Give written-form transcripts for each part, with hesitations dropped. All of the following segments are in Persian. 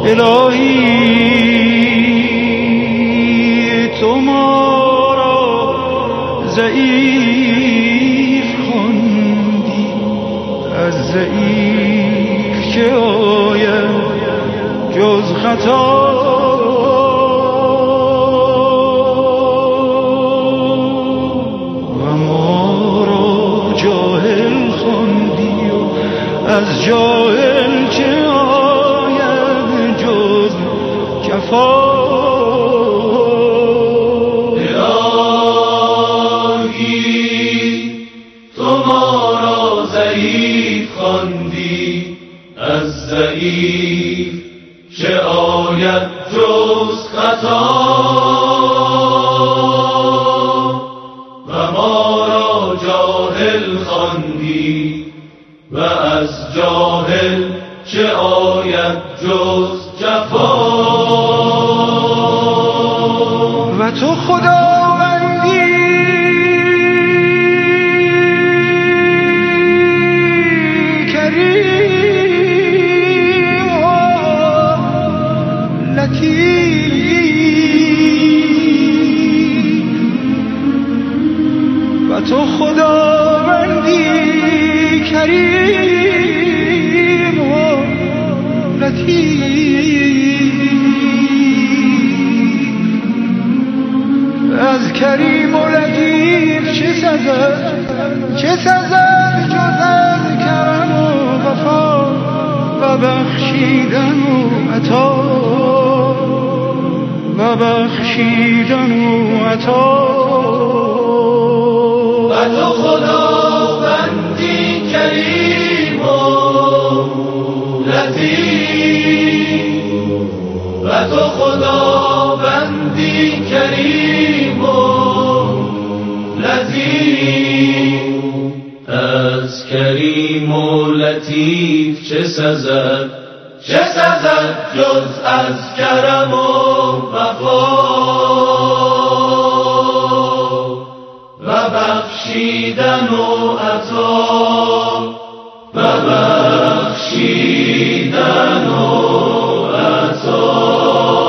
الهی تو ما را ضعیف خواندی، از ضعیف چه آید جز خطا، و ما را جاهل خواندی و از جاهل چه آید جز جفا. الهی تو ما را ضعیف خواندی، از ضعیف چه آید جز خطا، و ما را جاهل خواندی و از جاهل چه آید جز جفا. و تو خداوندی کریم و لطیف، و تو خداوندی کریم و لطیف. از کریم و لطیف چه سزد، چه سزد جز از کرم و وفا و بخشیدن و عطا، و بخشیدن و عطا. و تو خداوندی کریم و لطیف، و تو خداوندی کریم و لطیف. از کریم و لطیف چه سزد، چه سزد جز از کرم و وفا و بخشیدن و عطا، و بخشیدن و عطا.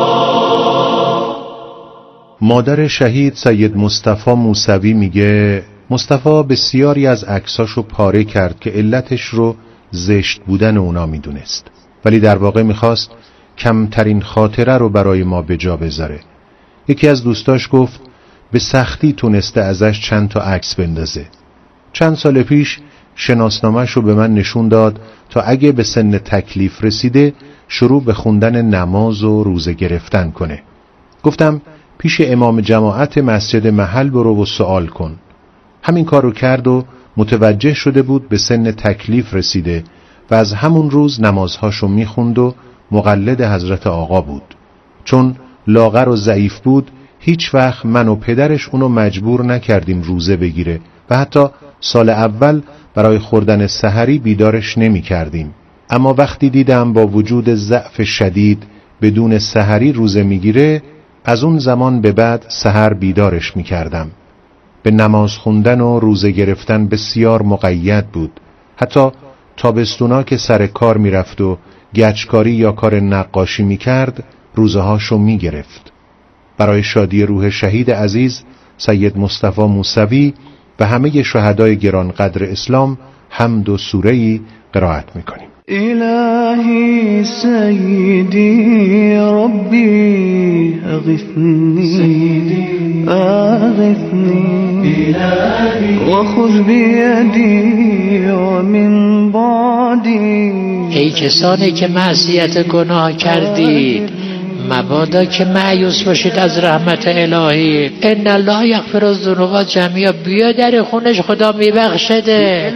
مادر شهید سید مصطفی موسوی میگه مصطفی بسیاری از عکساشو پاره کرد که علتش رو زشت بودن اونا میدونست، ولی در واقع میخواست کمترین خاطره رو برای ما به جا بذاره. یکی از دوستاش گفت به سختی تونسته ازش چند تا عکس بندازه. چند سال پیش شناسنامه‌ش رو به من نشون داد تا اگه به سن تکلیف رسیده شروع به خوندن نماز و روزه گرفتن کنه. گفتم پیش امام جماعت مسجد محل برو و سوال کن. همین کار رو کرد و متوجه شده بود به سن تکلیف رسیده و از همون روز نمازهاشو میخوند و مقلد حضرت آقا بود. چون لاغر و ضعیف بود هیچ وقت من و پدرش اونو مجبور نکردیم روزه بگیره و حتی سال اول برای خوردن سحری بیدارش نمی کردیم. اما وقتی دیدم با وجود ضعف شدید بدون سحری روزه میگیره، از اون زمان به بعد سحر بیدارش می کردم. به نماز خوندن و روزه گرفتن بسیار مقید بود. حتی تابستونا که سر کار می رفت و گچکاری یا کار نقاشی می کرد روزه هاشو می گرفت. برای شادی روح شهید عزیز سید مصطفی موسوی و همه شهدای گرانقدر اسلام حمد و سوره‌ای قرائت می کنیم. إلهي سيدي ربي أغثني أغثني وخذ بيدي ومن بعدي. ای کسانی که معصیت گناه کردید مبادا که مایوس باشید از رحمت الهی. ان الله یغفر الذنوب جمیعا. بیا در خونش خدا میبخشده.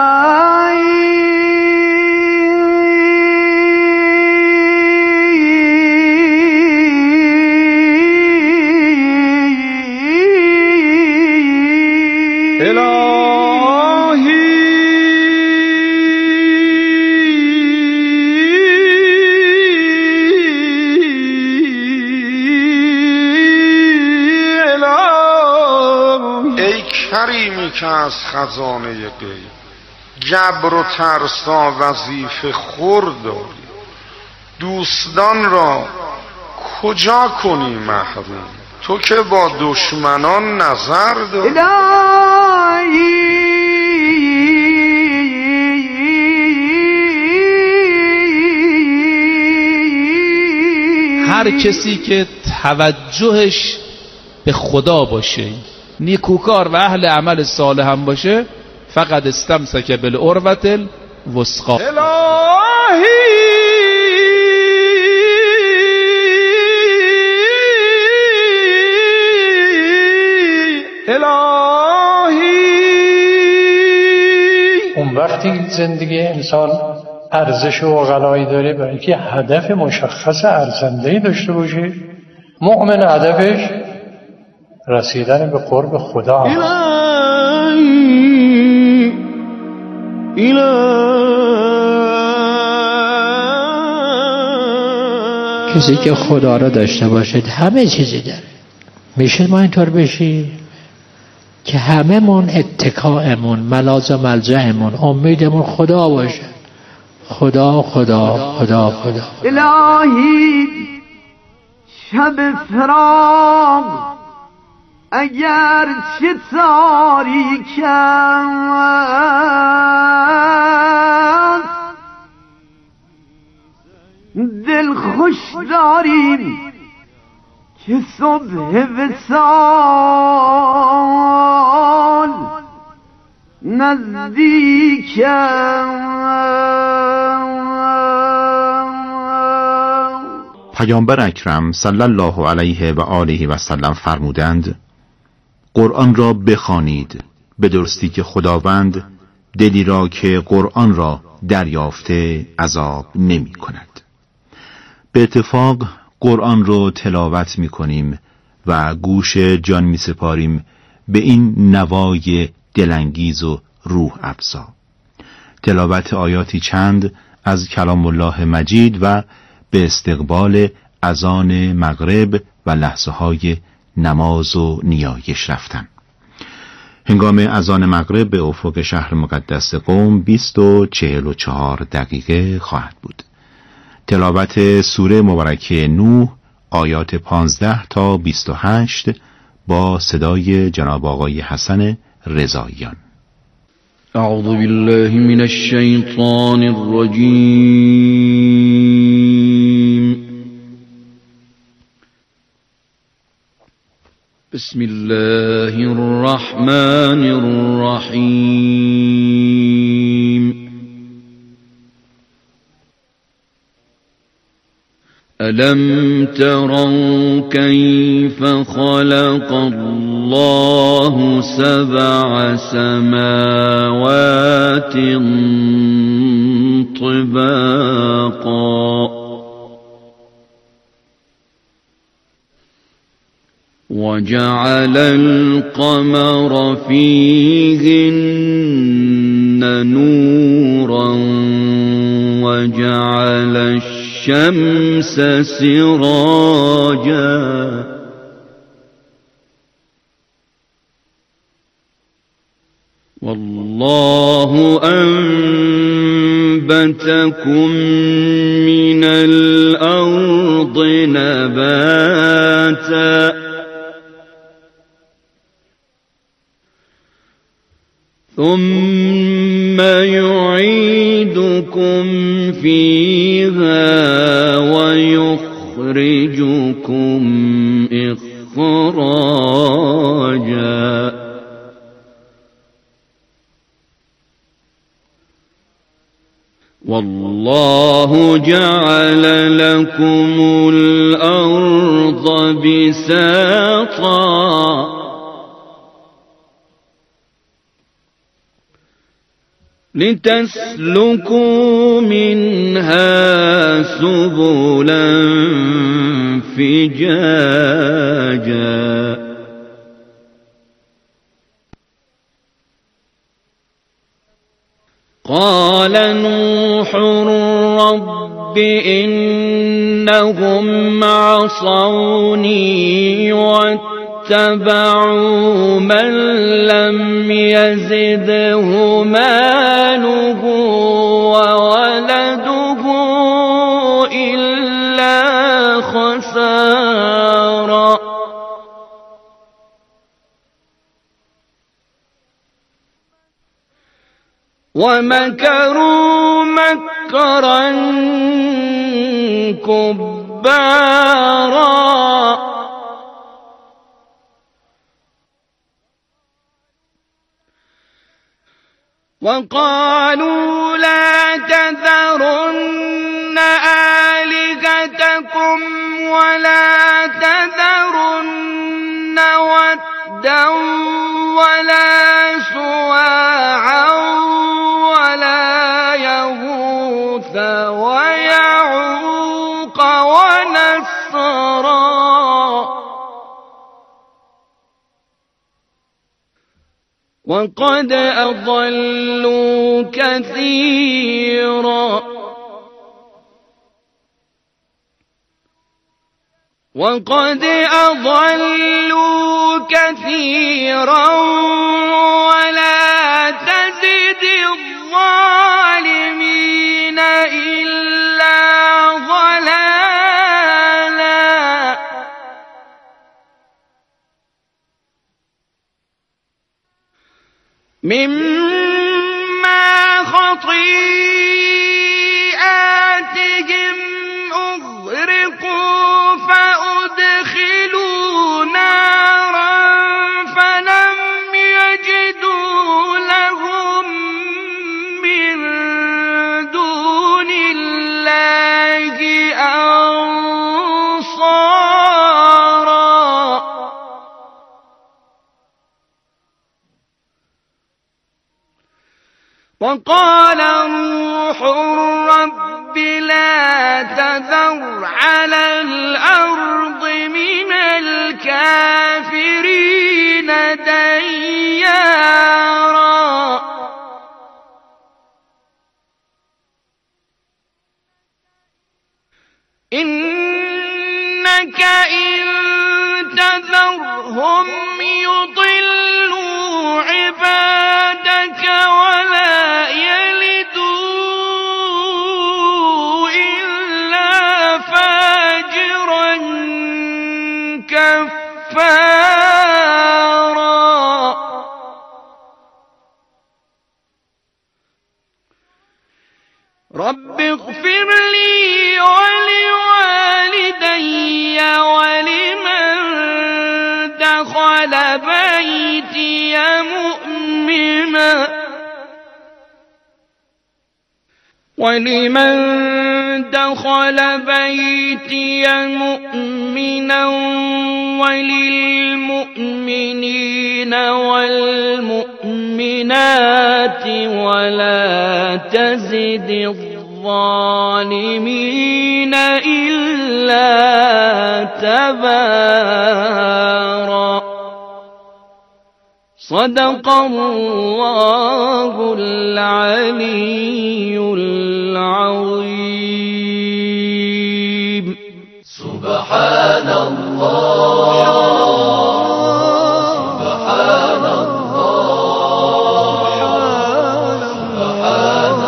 کریمی که از خزانه غیب جبر و ترسا وظیفه خور داری، دوستان را کجا کنی محروم؟ تو که با دشمنان نظر داری. هر کسی که توجهش به خدا باشه، نیکوکار و اهل عمل صالح هم باشه، فقط استمسک بالعروة الوثقی. اون وقتی زندگی انسان ارزش و غلایی داره برای اینکه هدف مشخص ارزنده‌ای داشته باشه، مؤمن هدفش رسیدن به قرب خدا. کسی که خدا را داشته باشد همه چیزی داره. میشه ما اینطور بشیم که همه من اتکاءمون، ملاذ و ملجأمون، امیدمون خدا باشه. خدا خدا خدا خدا. الهی شب فراق اگر چه تاریک است، دل خوش داریم که صبح وصال نزدیک پیامبر اکرم صلی الله علیه و آله و سلم فرمودند: قرآن را بخوانید، به درستی که خداوند دلی را که قرآن را دریافته عذاب نمی کند. به اتفاق قرآن را تلاوت می کنیم و گوش جان می سپاریم به این نوای دلانگیز و روح افزا. تلاوت آیاتی چند از کلام الله مجید و به استقبال اذان مغرب و لحظه های نماز و نیایش رفتن. هنگام اذان مغرب به افق شهر مقدس قم 20:44 خواهد بود. تلاوت سوره مبارکه نوح آیات 15 تا 28 با صدای جناب آقای حسن رضاییان. اعوذ بالله من الشیطان الرجیم. بسم الله الرحمن الرحیم. ألم تروا كيف خلق الله 7 سماوات طباقا وجعل القمر فيهن نورا وجعل الشمس سراجا والله أنبتكم من الأرض نباتا ثم يعيدكم فيها ويخرجكم إخراجا والله جعل لكم الأرض بساطا لتسلكوا منها سبلا فجاجا قال نوح رب إنهم عصوني واتبعوا من لم يزده ماله وولده إلا نصارى ومكروا مكرا كبارا وقالوا لا تذرن آلهتكم ولا تذرن ودا ولا سواعا ولا يغوث ويعوق ونسرا وقد أضلوا كثيرا ولا تزد الظالمين إلا ضلالا مما خطيئاتهم أغرقوا فأدخلوا نارا فلم يجدوا لهم من دون الله أنصارا وقال روح الرب لا تذر على الأرض من الكافرين ديارا إنك إن تذرهم يضلوا عبادك ولا يلدوا إلا فاجرا كفارا رب اغفر لي ولوالدي ولمن دخل بيتي مؤمنا وللمؤمنين والمؤمنات ولا تزد الظالمين إلا تبارا صدق الله العلي العظيم سبحان الله سبحان الله سبحان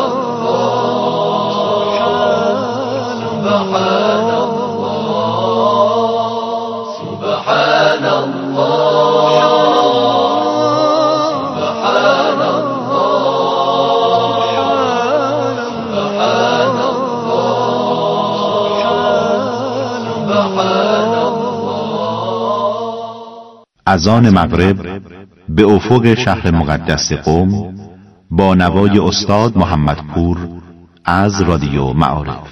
الله سبحان الله اذان مغرب به افق شهر مقدس قم با نوای استاد محمد پور از رادیو معارف.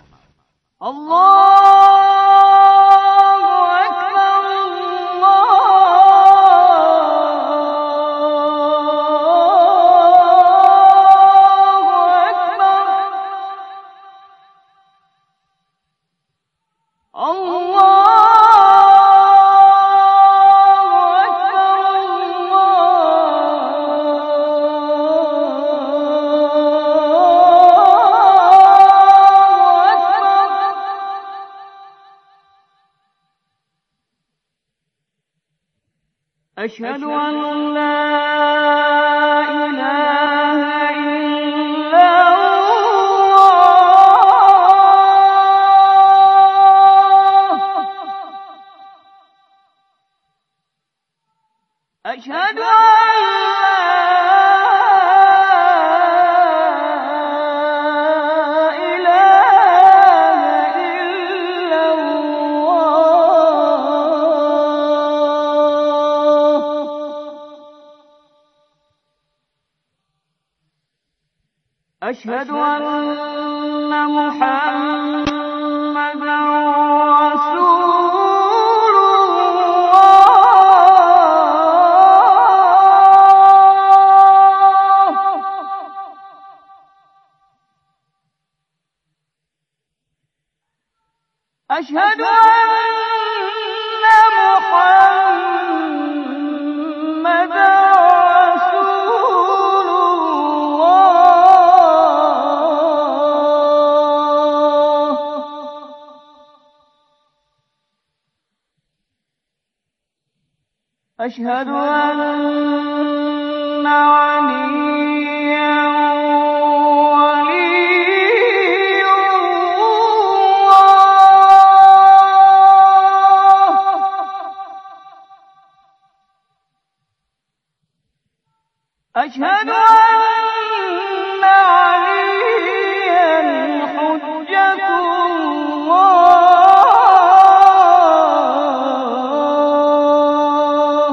أشهد أن لا إله إلا الله أشهد أن محمدا رسول الله. أشهد أن محمدا رسول الله. أشهد أن عليا ولي الله. أشهد أن عليا حجة الله.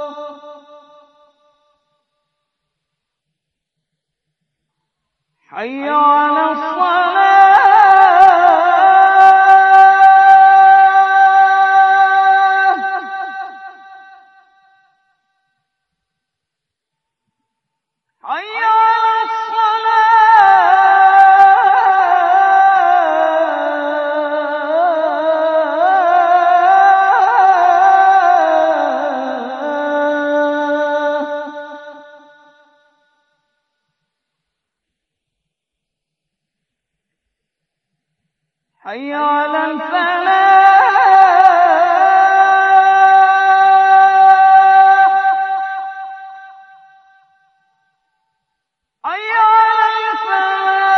حي على الصلاة. حي على حي على الفلاح. حي على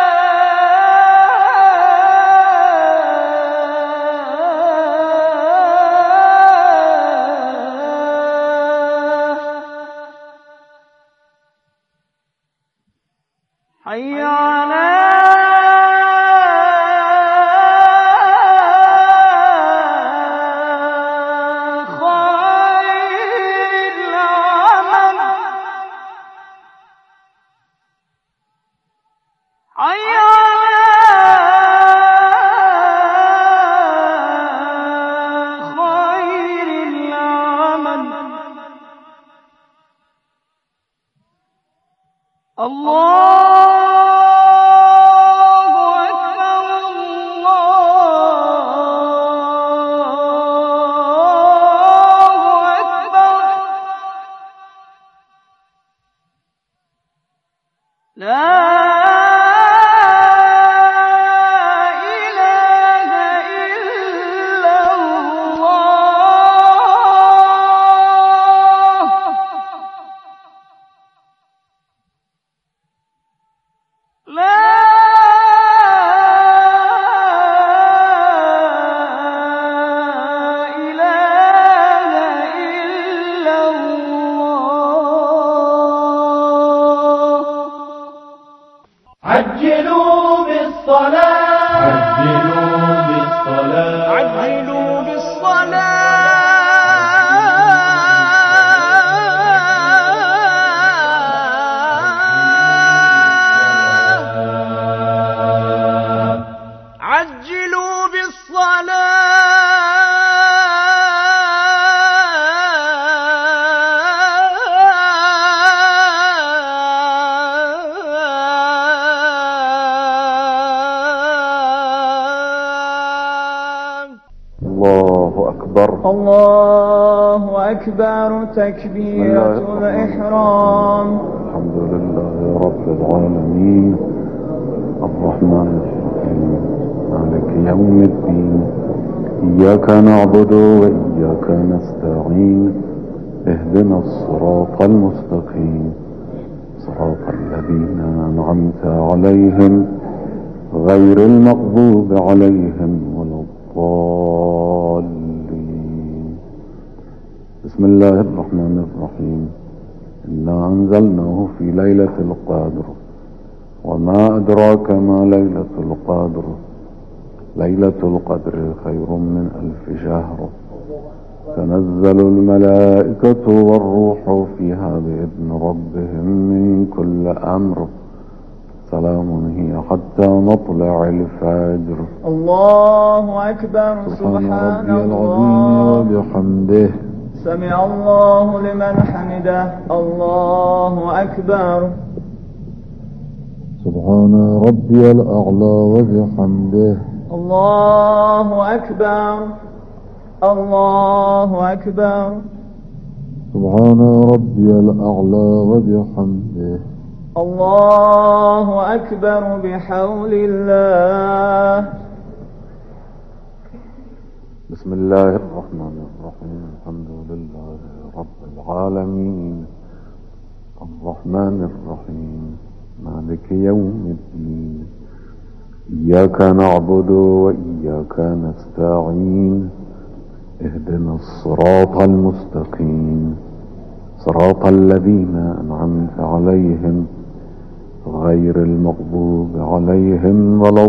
الفلاح. حي على عجلوا بالصلاة عجلوا بالصلاة عجلوا بالصلاة. عجلوا الله أكبر. الله أكبر. تكبيرة الإحرام. الحمد لله رب العالمين الرحمن الرحيم مالك يوم الدين إياك نعبد وإياك نستعين اهدنا الصراط المستقيم صراط الذين أنعمت عليهم غير المغضوب عليهم ولا الضالين. بسم الله الرحمن الرحيم. إنا أنزلناه في ليلة القدر وما أدراك ما ليلة القدر ليلة القدر خير من 1000 شهر تنزل الملائكة والروح فيها بإذن ربهم من كل أمر سلام هي حتى مطلع الفجر. الله أكبر. سبحان ربي الله العظيم وبحمده. سمع الله لمن حمده. الله أكبر. سبحان ربي الأعلى وبحمده. الله أكبر. الله أكبر. سبحان ربي الأعلى وبحمده. الله أكبر بحول الله. بسم الله الرحمن الرحيم. الحمد لله رب العالمين الرحمن الرحيم مالك يوم الدين. إياك نعبد وإياك نستعين. اهدنا الصراط المستقيم صراط الذين أنعمت عليهم غير المغضوب عليهم ولا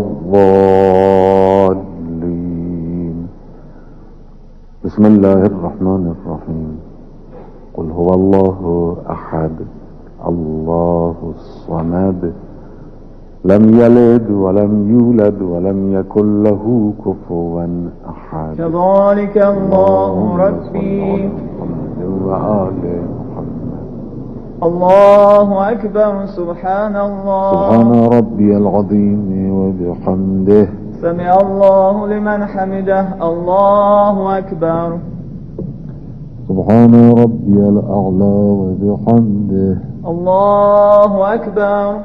الضالين. بسم الله الرحمن الرحيم. قل هو الله أحد الله الصمد لم يلد ولم يولد ولم يكن له كفوا أحد. كذلك الله ربي. وآل محمد. الله أكبر. سبحان الله. سبحان ربي العظيم وبحمده. سمع الله لمن حمده. الله أكبر. سبحان ربي الأعلى وبحمده. الله أكبر.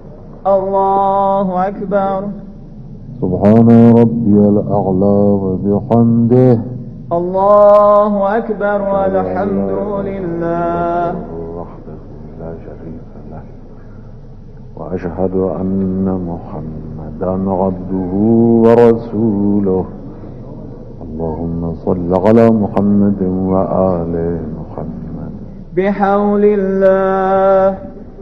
الله أكبر. سبحان ربي الأعلى وبحمده. الله أكبر والحمد لله وحده لا شريك له. وأشهد أن محمدا عبده ورسوله. اللهم صل على محمد وآل محمد. بحول الله.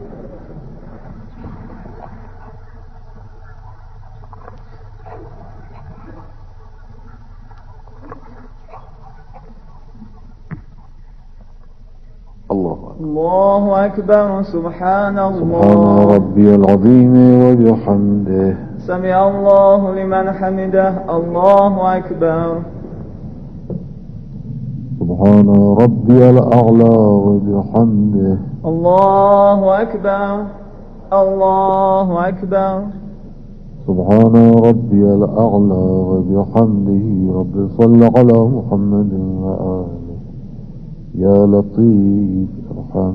الله أكبر. سبحان الله. سبحان ربي العظيم وبحمده. سمع الله لمن حمده. الله أكبر. سبحان ربي الأعلى وبحمده. الله أكبر. الله أكبر. سبحان ربي الأعلى وبحمده. رب صل على محمد وآله يا لطيف ارحم.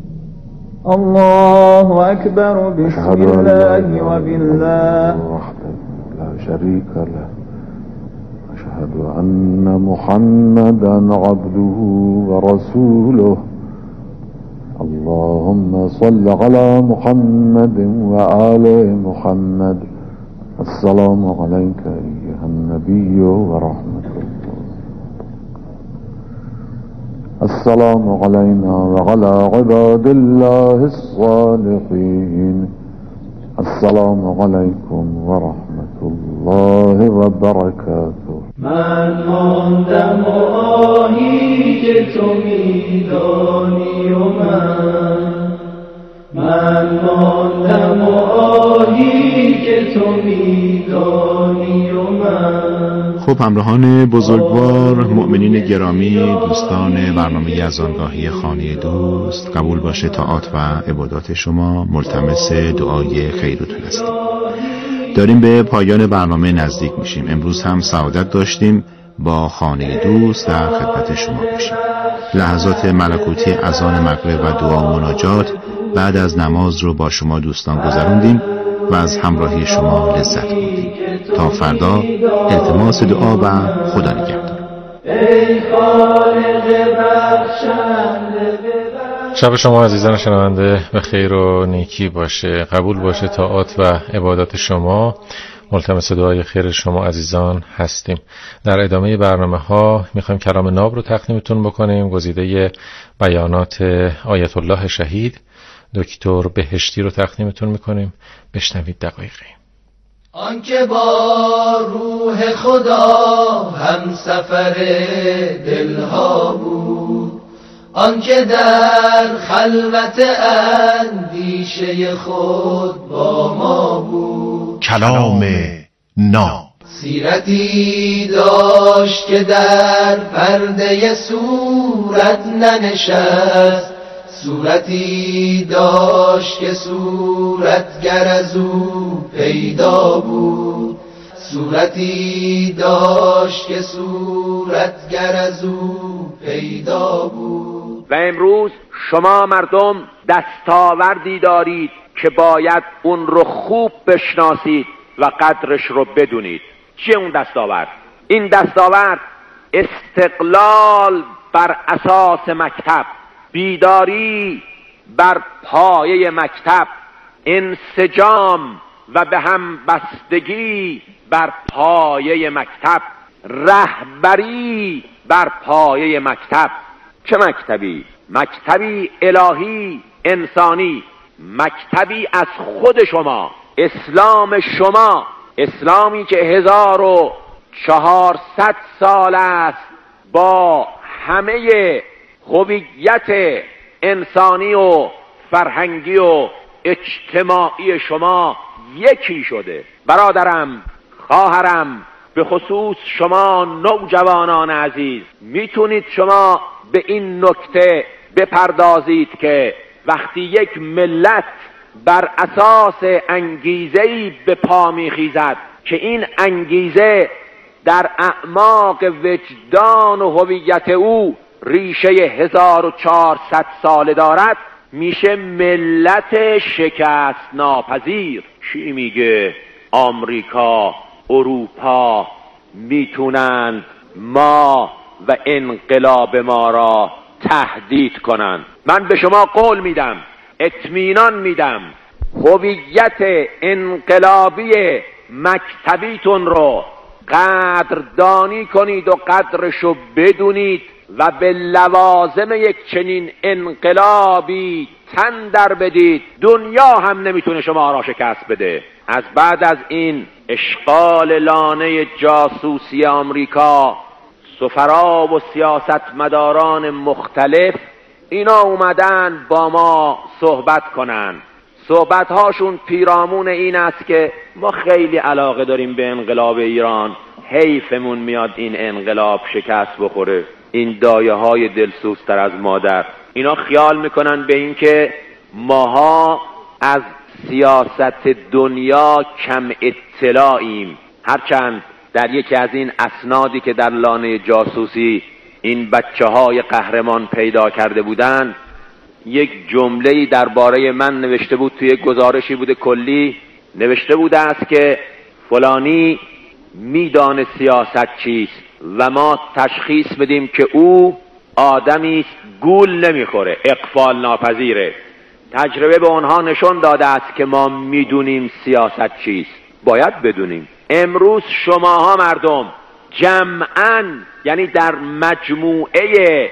الله أكبر. بسم الله وبالله وحده لا شريك له. أشهد أن محمدا عبده ورسوله. اللهم صل على محمد وآل محمد. السلام عليك أيها النبي ورحمة الله. السلام علينا وعلى عباد الله الصالحين. السلام عليكم ورحمة الله وبركاته. من ماندم و آهی که تو میدانی و من ماندم و آهی که تو میدانی و خب همراهان بزرگوار، مؤمنین گرامی، دوستان برنامه یزدانگاهی خانه دوست، قبول باشه طاعات و عبادات شما. ملتمس دعای خیرتون هستیم. داریم به پایان برنامه نزدیک میشیم. امروز هم سعادت داشتیم با خانه دوست در خدمت شما باشیم. لحظات ملکوتی اذان مغرب و دعا و مناجات بعد از نماز رو با شما دوستان گذروندیم و از همراهی شما لذت بردیم. تا فردا التماس دعا و خدا نگهدار. شب شما عزیزان شنونده به خیر و نیکی باشه. قبول باشه طاعات و عبادات شما. ملتمس دعای خیر شما عزیزان هستیم. در ادامه برنامه ها میخوایم کلام ناب رو تقدیمتون بکنیم. گزیده بیانات آیت الله شهید دکتر بهشتی رو تقدیمتون میکنیم. بشنوید دقایقی. آنکه با روح خدا هم سفر دلها بود، آنکه در خلوت اندیشه اندیشه خود با ما بود. کلام ناب سیرتی داشت که در پرده صورت ننشست، صورتی داشت که صورتگر از او پیدا بود، صورتی داشت که صورتگر از او پیدا بود. و امروز شما مردم دستاوردی دارید که باید اون رو خوب بشناسید و قدرش رو بدونید. چیه اون دستاورد؟ این دستاورد استقلال بر اساس مکتب، بیداری بر پایه مکتب، انسجام و به هم بستگی بر پایه مکتب، رهبری بر پایه مکتب. چه مکتبی؟ مکتبی الهی انسانی، مکتبی از خود شما، اسلام شما، اسلامی که 1400 سال است با همه هویت انسانی و فرهنگی و اجتماعی شما یکی شده. برادرم، خواهرم، به خصوص شما نوجوانان عزیز، میتونید شما به این نکته بپردازید که وقتی یک ملت بر اساس انگیزه‌ای به پا میخیزد که این انگیزه در اعماق وجدان و هویت او ریشه 1400 ساله دارد، میشه ملت شکست ناپذیر. چی میگه؟ آمریکا، اروپا میتونند ما و انقلاب ما را تهدید کنند. من به شما قول میدم، اطمینان میدم، هویت انقلابی مکتبیتون رو قدردانی کنید و قدرشو بدونید و به لوازم یک چنین انقلابی تن در بدید. دنیا هم نمیتونه شما را شکست بده. از بعد از این اشغال لانه جاسوسی آمریکا، سفرا و سیاستمداران مختلف اینا اومدن با ما صحبت کنن. صحبت‌هاشون پیرامون این است که ما خیلی علاقه داریم به انقلاب ایران، حیفمون میاد این انقلاب شکست بخوره، این دایه‌های دلسوزتر از مادر. اینا خیال میکنن به این که ماها از سیاست دنیا کم اطلاعیم. هرچند در یکی از این اسنادی که در لانه جاسوسی این بچه‌های قهرمان پیدا کرده بودند، یک جمله‌ای درباره من نوشته بود، توی یک گزارشی بوده کلی نوشته بوده است که فلانی میدانه سیاست چیست و ما تشخیص بدیم که او آدمی است گول نمیخوره، اقفال ناپذیره. تجربه به اونها نشون داده است که ما میدونیم سیاست چیست، باید بدونیم. امروز شماها مردم جمعاً، یعنی در مجموعه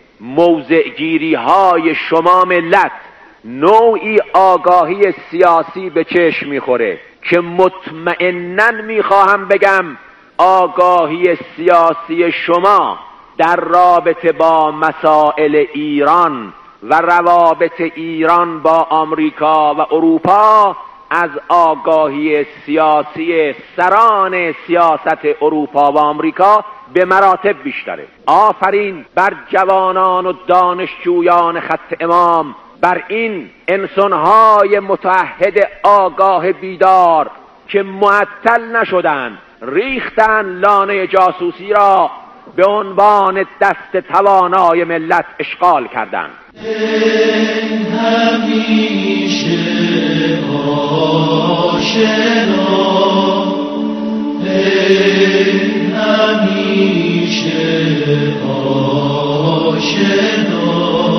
موضعگیری های شما ملت، نوعی آگاهی سیاسی به چشم میخوره که مطمئناً میخواهم بگم آگاهی سیاسی شما در رابطه با مسائل ایران و روابط ایران با آمریکا و اروپا از آگاهی سیاسی سران سیاست اروپا و آمریکا به مراتب بیشتره. آفرین بر جوانان و دانشجویان خط امام، بر این انسانهای متعهد آگاه بیدار که معطل نشدن، ریختن لانه جاسوسی را به عنوان دست توانای ملت اشغال کردند. همیشه آشنا، همیشه آشنا،